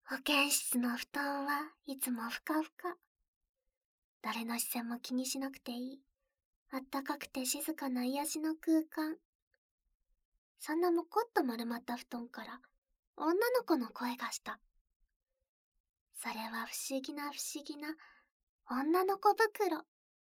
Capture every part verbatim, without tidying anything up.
保健室の布団はいつもふかふか。誰の視線も気にしなくていい。あったかくて静かな癒しの空間。そんなもこっと丸まった布団から女の子の声がした。それは不思議な不思議な女の子袋。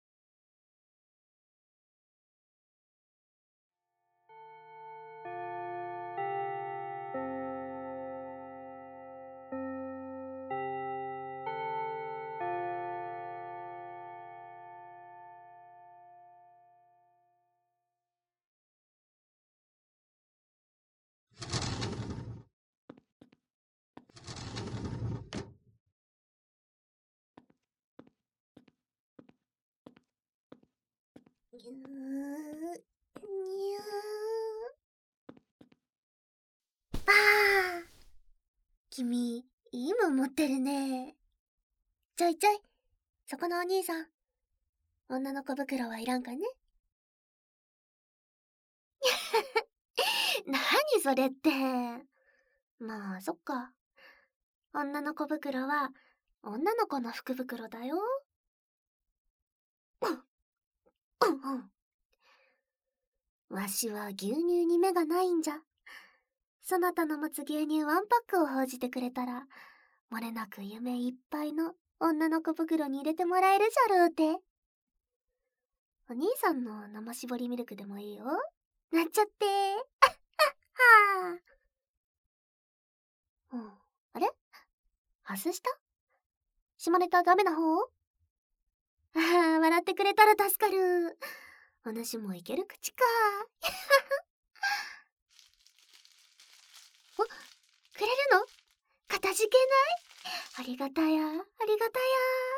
ぎゅー、にゅー。ばー。君、いいもん持ってるね。ちょいちょい、そこのお兄さん。女の子袋はいらんかね。なにそれって。まあ、そっか。女の子袋は、女の子の福袋だよ。うん、うん、うん。わしは牛乳に目がないんじゃ。そなたの持つ牛乳ワンパックを報じてくれたら、漏れなく夢いっぱいの女の子袋に入れてもらえるじゃろうて。お兄さんの生搾りミルクでもいいよ。なっちゃって。あっ、あ、はあ。うん。あれ外した下ネタダメな方？ああ、笑ってくれたら助かる。お主もいける口か。お、くれるの？かたじけない。ありがたや、ありがたや。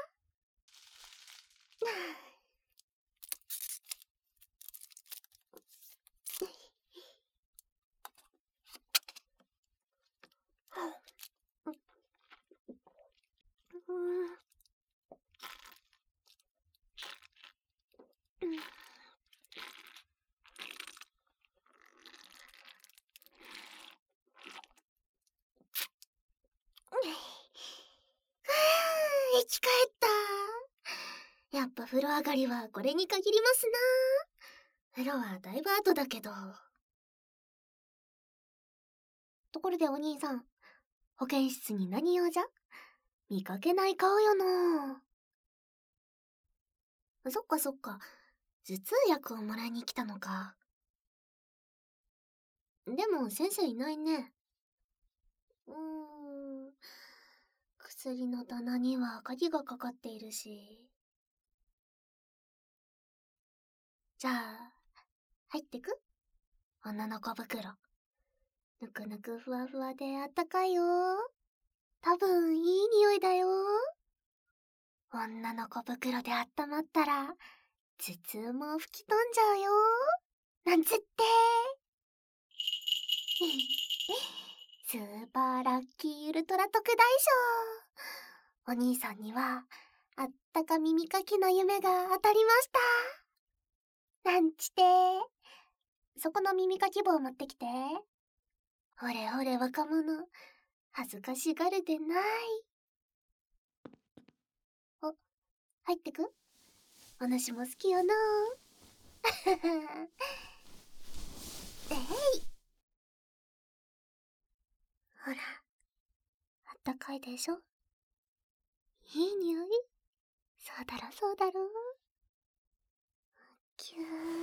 生き返った。やっぱ風呂上がりはこれに限りますな。風呂はだいぶ後だけど。ところでお兄さん、保健室に何用じゃ？見かけない顔よの。そっかそっか、頭痛薬をもらいに来たのか。でも先生いないね。うーん、薬の棚には鍵がかかっているし。じゃあ、入ってく？女の子袋。ぬくぬくふわふわであったかいよ。多分いい匂いだよ。女の子袋であったまったら、頭痛も吹き飛んじゃうよ。なんつって。スーパーラッキーウルトラ特大賞。お兄さんには、あったか耳かきの夢が当たりました。なんちて。そこの耳かき棒持ってきて。ほれほれ若者、恥ずかしがるでない。お、入ってく？お主も好きよな。えい。ほら、あったかいでしょ？いい匂い？そうだろそうだろ。キュ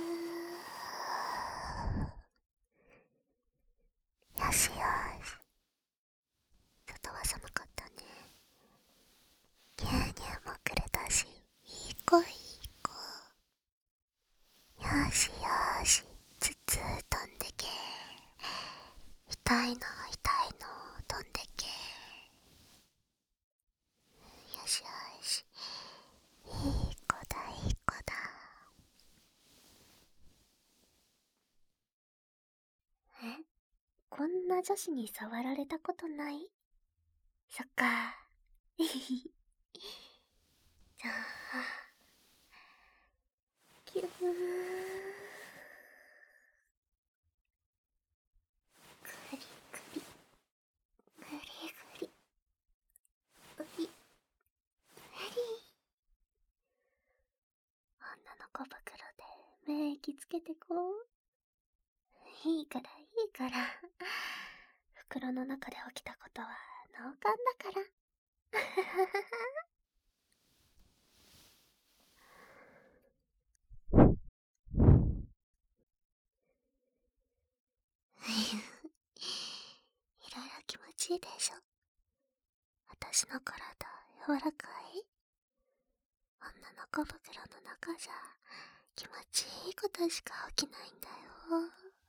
ー。よしよし。外は寒かったね。牛乳もくれたし、いい子いい子。よしよし、頭痛飛んでけ。痛いの痛いの飛んでけ。よしよし、いい子だいい子だ。え、こんな女子に触られたことない？そっか。じゃあ、キュー。グリグリ、グリグリ。 免疫つけてこう。いいからいいから。袋の中で起きたことは脳幹だから。いろいろ気持ちいいでしょ。私の体柔らかい？女の小袋の中じゃ気持ちいいことしか起きないんだよ。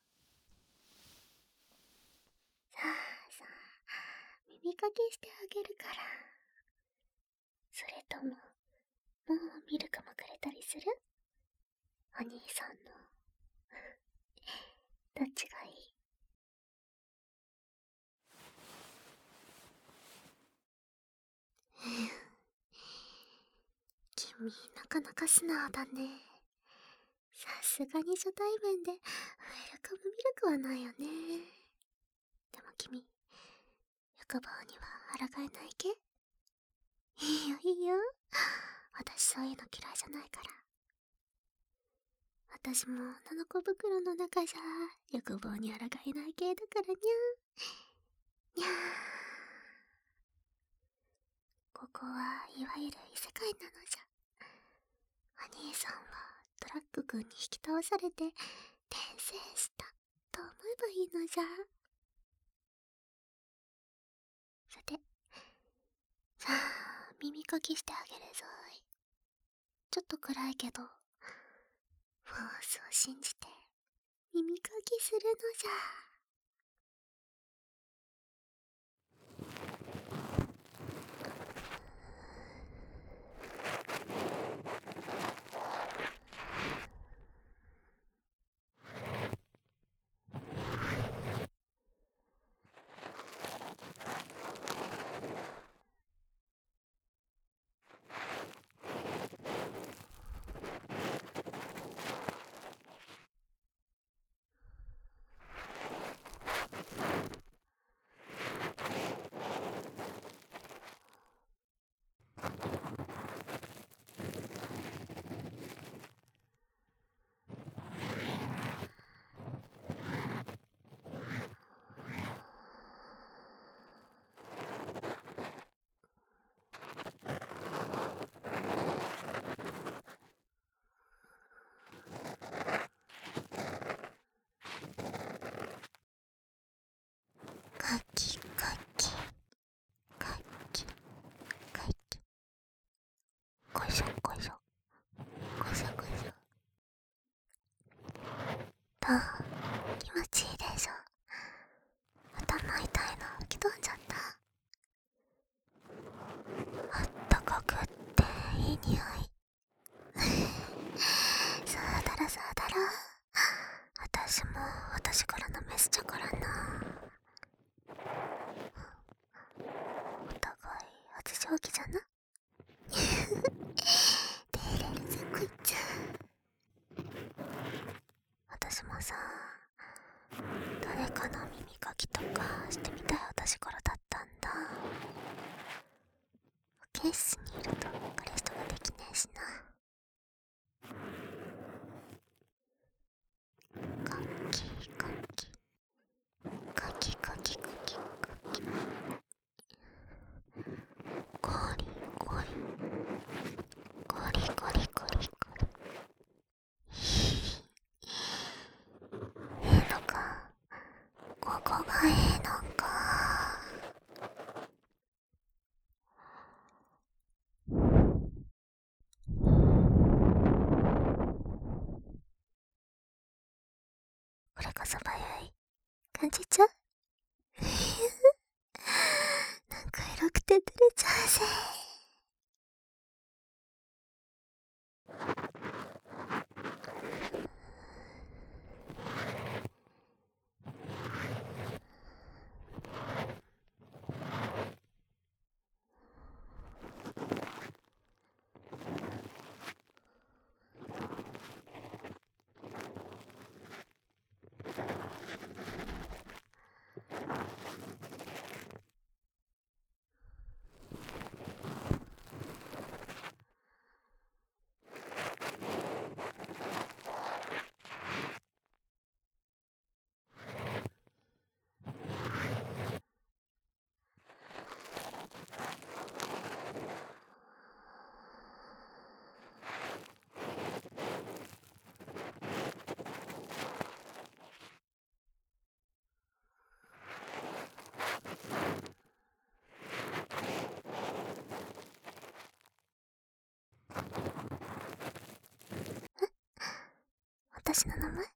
さあさあ、耳かきしてあげるから。それとも、もうミルクもくれたりする？お兄さんの。どっちがいい？君、なかなか素直だね。さすがに初対面でウェルカムミルクはないよね。でも君、欲望には抗えないけ？いいよいいよ。私そういうの嫌いじゃないから。私も女の子袋の中じゃ欲望に抗えない系だからにゃ。にゃー。ここはいわゆる異世界なのじゃ。お兄さんはトラック君に引き倒されて転生したと思えばいいのじゃ。さて、さあ耳かきしてあげるぞい。ちょっと暗いけどフォースを信じて耳かきするのじゃ。かきかきかきかき、こいしょこいしょこいしょこいしょ。どう？気持ちいいでしょ。頭痛いの吹き飛んじゃった。あったかくっていい匂い。そうだろそうだろ。私も私からのメスじゃからな。お互い発情期じゃな。手入れるぜこいつ。私もさ、誰かの耳かきとかしてみたい私からだったんだ。保健室にいると彼氏とかできねえしな。かきかきかきかきかきかき、ゴリゴリゴリゴリゴリゴリ。ええのか、ここがええのか。これこそ早い感じちゃう。なんかエロくて照れちゃうぜ。 私の名前？リ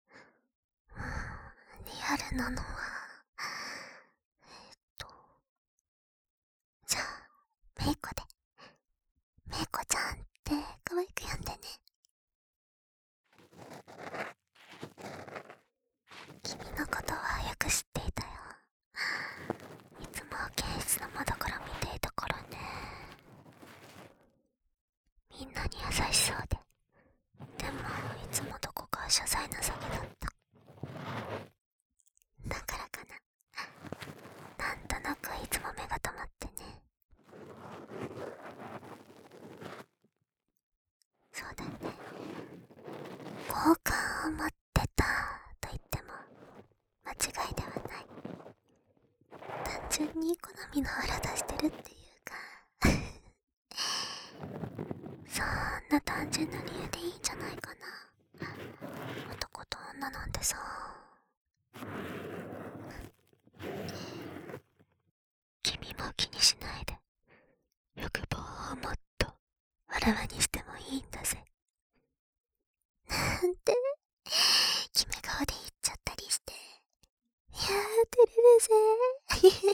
アルなのは、えっと、じゃあ、メイコで。メイコちゃんって可愛く呼んでね。君のことはよく知っていたよ。いつも教室の窓から見ていたからね。みんなに優しそうで、でもいつもどこか謝罪なさげだった。だからかな、なんとなくいつも目が溜まってね。そうだね、好感を持ってたと言っても間違いではない。単純に好みの腹出してるっていうかそんな単純な理由でいいんじゃないかな。男と女なんてさ。君も気にしないで。欲望をもっとあらわにしてもいいんだぜ。なんて決め顔で言っちゃったりして。いやー、照れるぜ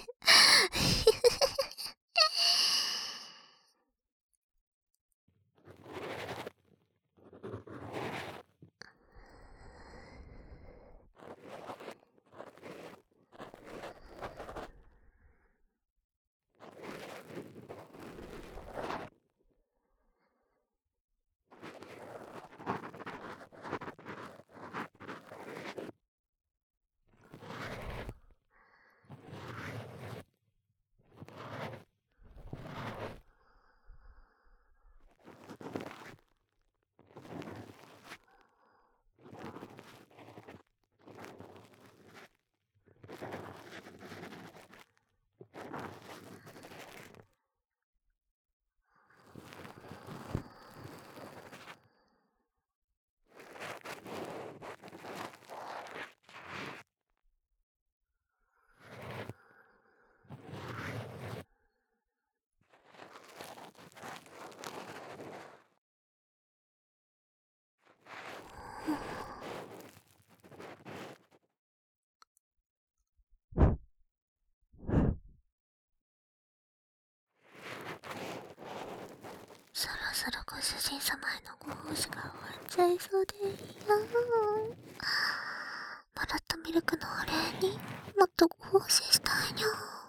そろそろご主人様へのご奉仕が終わっちゃいそうでいいな。もらったミルクのお礼にもっとご奉仕したいにゃ。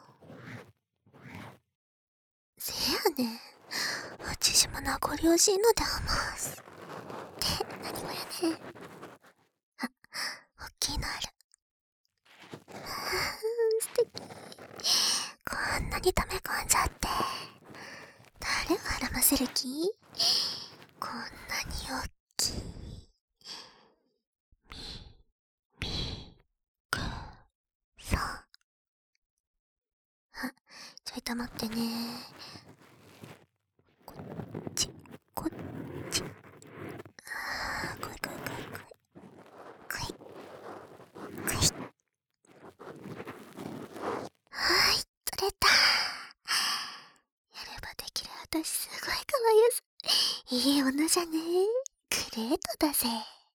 せやねん、私も名残惜しいのであますって何がやねん。あ、おっきいのある。あー、素敵。こんなに溜め込んじゃって誰を孕ませる気？こんなにおっきいみ、み、く、さん。あ、ちょいと待ってね。こっち、こっち。あー、来い来い来い来い。来い。来い。はーい、取れた。やればできる私すごい可愛いです。いい女じゃねえ。グレートだぜ。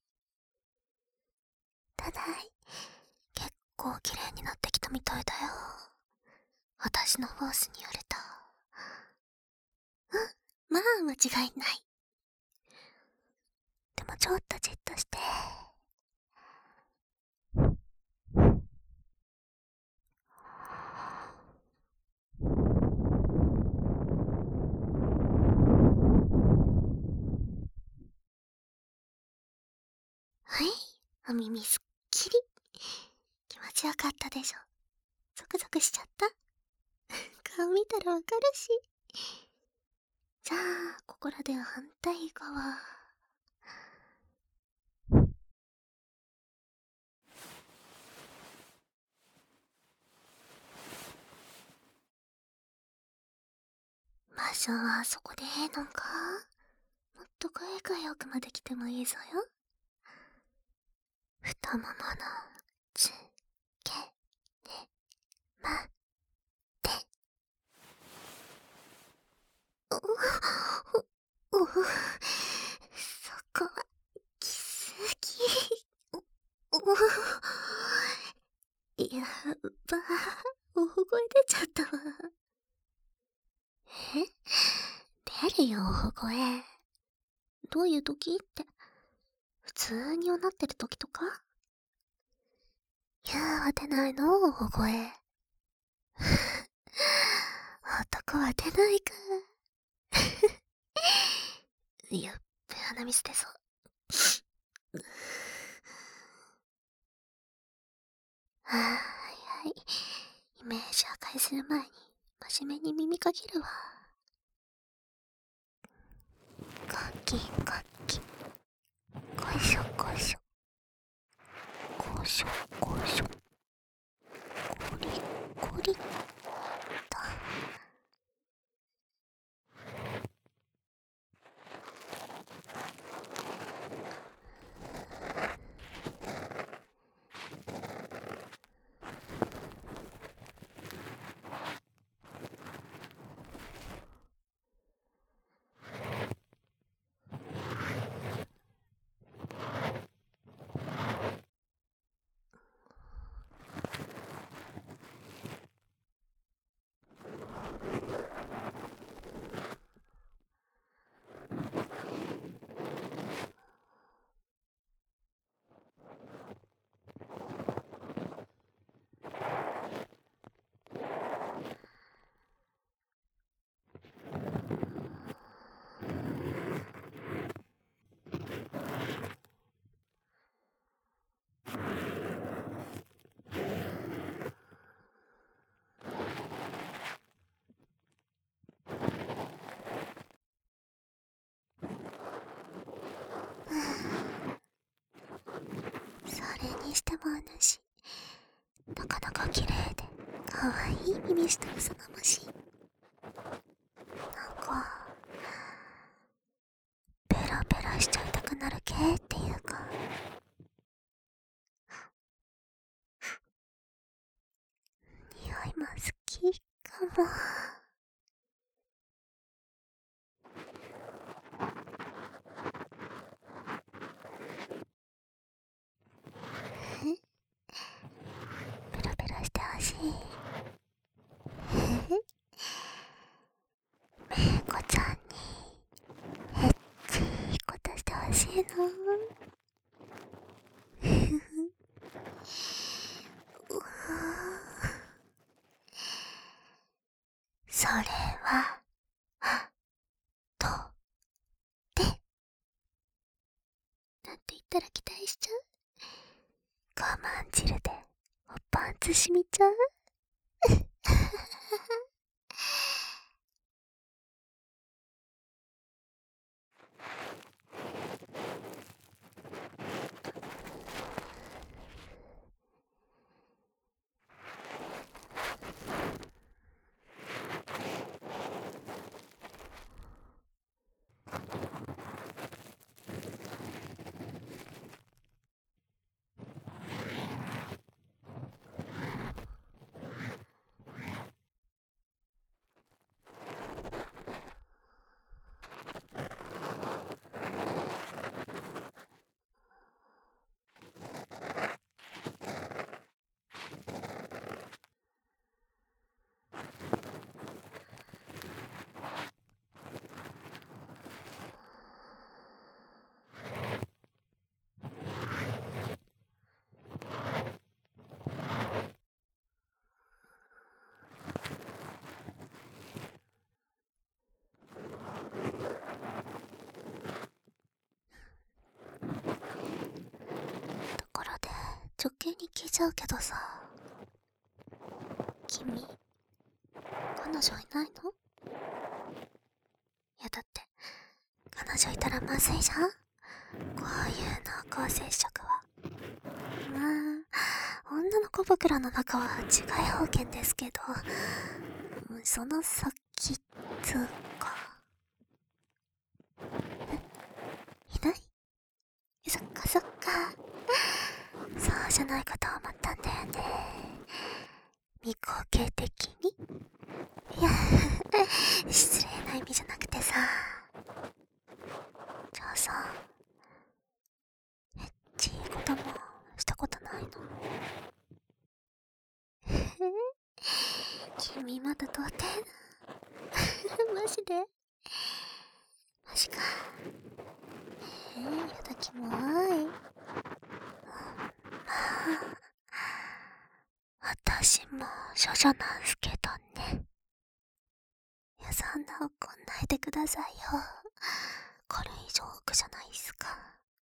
ただい、結構綺麗になってきたみたいだよ。私のフォースによると。うん、まあ間違いない。でもちょっとじっとして。はい、お耳すっきり。気持ちよかったでしょ。ゾクゾクしちゃった。顔見たらわかるし。じゃあ、ここらで反対側。場所はそこでええのか？もっと声がよくまで来てもいいぞよ。太もものつけ根まで。うううそこはきすぎ。 え、出るよ、大声。どういう時って、普通におなってる時とか？いやーは出ないの、大声。男は出ないか。やっべ、鼻水出そう。はーいはい。イメージ破壊する前に、真面目に耳かけるわ。かきかき。こいしょこいしょ。こいしょこいしょ。こりこりっと。それにしてもあぬし、なかなか綺麗でかわいい耳下がそましい。なんかペラペラしちゃいたくなる系っていうか、匂いも好きかも。え、ペラペラしてほしい。え、めいこちゃんにエッチいことしてほしいの。うわそれはとでなんて言ったら期待しちゃう。我慢汁でおパンツしみちゃう。ところで直球に聞いちゃうけどさ、君彼女いないの？いやだって彼女いたらまずいじゃん、こういう濃厚接触は。まあ女の子袋の中は違い保険ですけど、その先つうか。え、いない？そっかそっか、そうじゃないかと思ったんだよね、未公形的に。いや失礼な意味じゃなくてさ、じゃあさ、エッチいこともしたことないの？君まだ童貞なまて。マジか。えー、やだキモい。私も処女なんすけどね。いや、そんな怒んないでくださいよ。これ以上奥じゃないっすか。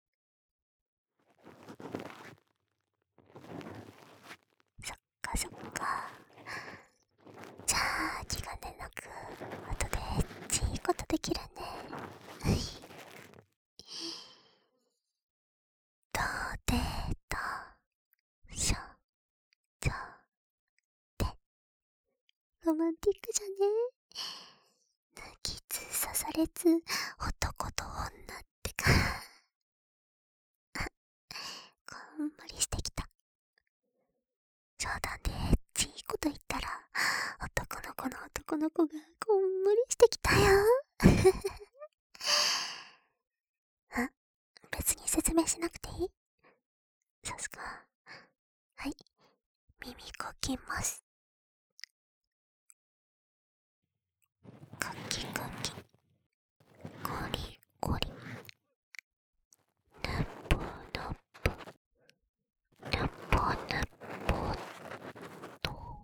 そっかそっか。じゃあ気兼ねなく後でエッチいことできるね。どうデートしょちょでロマンティックじゃね。抜きつ刺されつ男と女ってか。こんまりしてきた。冗談でエッチいこと言ったら男の子の男の子がこんまりしてきたよ。あ、別に説明しなくていい？さすが。はい、耳かきます。かきかき、ゴリゴリ、ぬっぽぬっぽ、ぬっぽぬっぽと。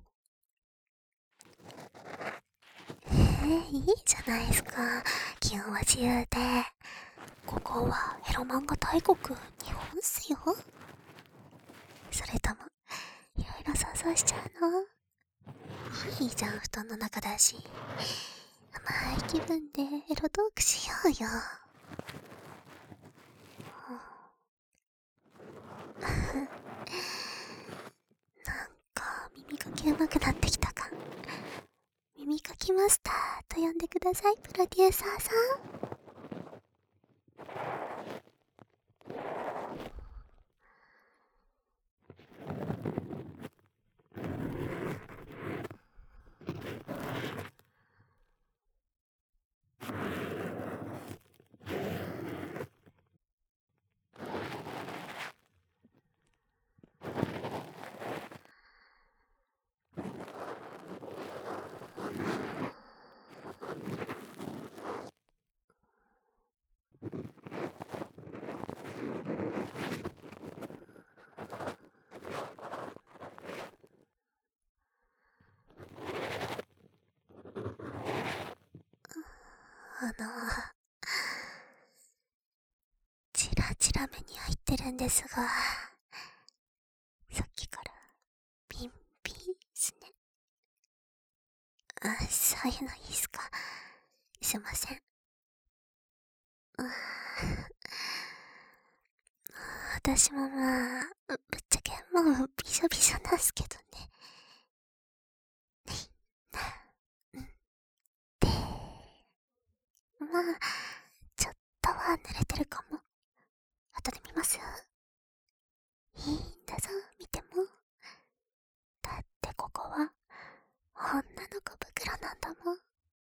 えー、いいじゃないですか。気温は自由で。ここはエロ漫画大国日本っすよ。それともいろいろ想像しちゃうの？いいじゃん、布団の中だし。甘い気分でエロトークしようよ。なんか耳かき上手くなってきたか。耳かきマスターと呼んでください、プロデューサーさん。あの、チラチラ目に入ってるんですが、さっきからピンピンすね。あ、そういうのいいっすか。すいません。私もまあ、ぶっちゃけもうびしょびしょなんすけどね。で、まあ、ちょっとは濡れてるかも。後で見ます？いいんだぞ、見ても。だってここは女の子袋なんだもん。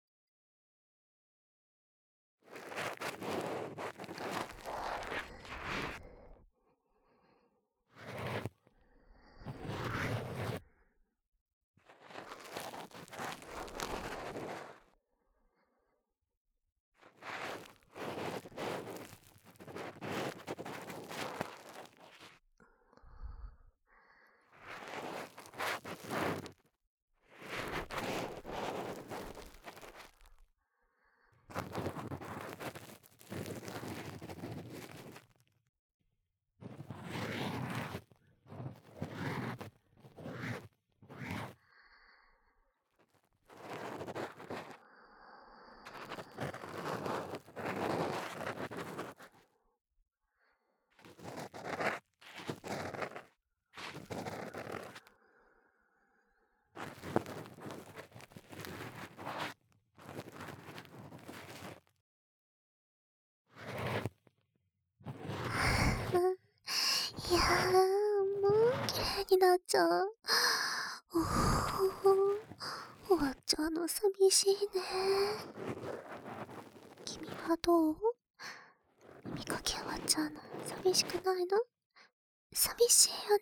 いやー、もう綺麗になっちゃう。おー、終わっちゃうの寂しいね。君はどう？耳かき終わっちゃうの寂しくないの？寂しいよ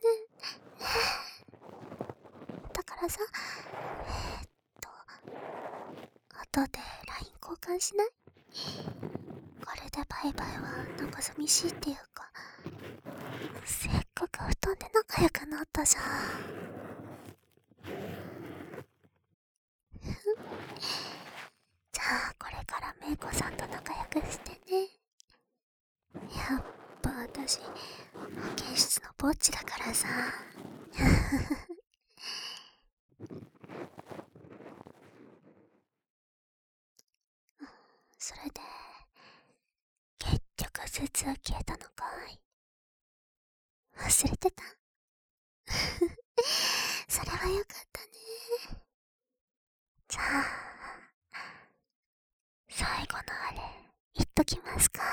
ね。だからさ、えー、っと、 後で ライン 交換しない？これでバイバイはなんか寂しいっていうか、せっかく布団で仲良くなったじゃん。じゃあこれからメイコさんと仲良くしてね。やっぱ私保健室のぼっちだからさ。それで結局頭痛消えたのかい？忘れてた？それはよかったね。じゃあ最後のあれ言っときますか。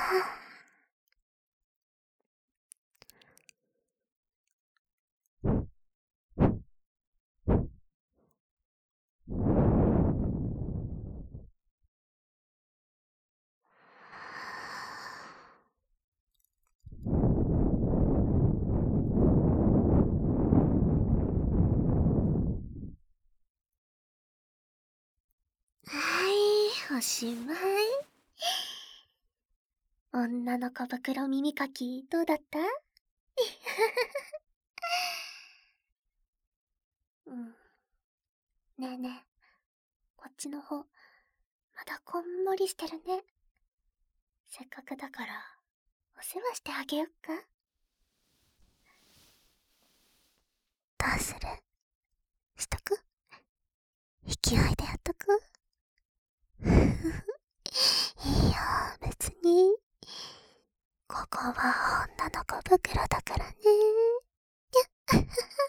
はい、おしまい。女の子袋耳かきどうだった？うん。ねえねえ、こっちの方まだこんもりしてるね。せっかくだからお世話してあげよっか。どうする？しとく？勢いでやっとく？いいよ、別に。ここは女の子袋だからね。にゃっ